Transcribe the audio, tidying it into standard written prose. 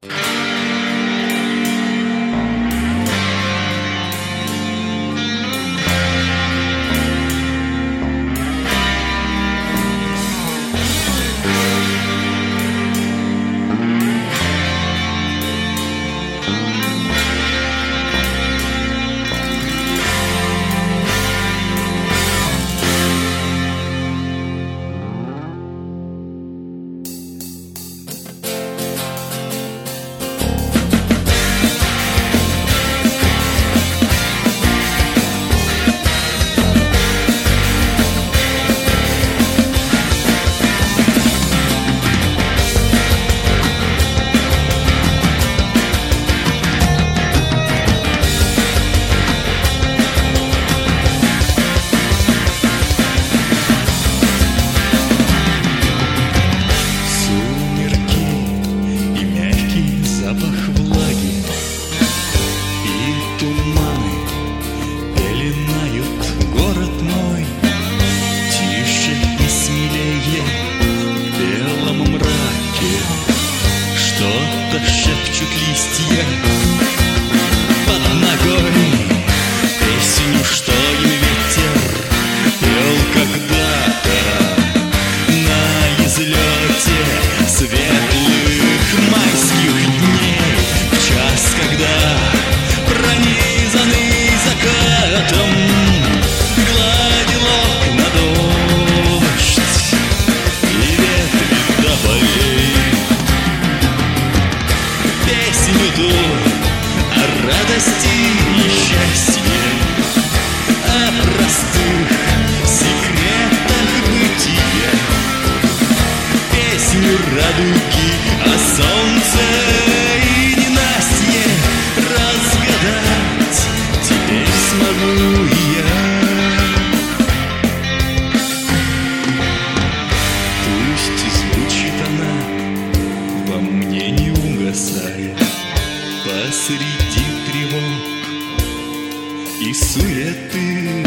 Что-то шепчут листья под ногой, песню, что им ветер пел когда-то на излете светлых майских дней. В час, когда пронизанный закатом гладил окна дождь и ветви до полей, песню ту о радости и счастье, о простых секретах бытия, песню радуги о солнце и ненастье разгадать теперь смогу я. Пусть звучит она во мне, не угасая, посреди тревог и суеты.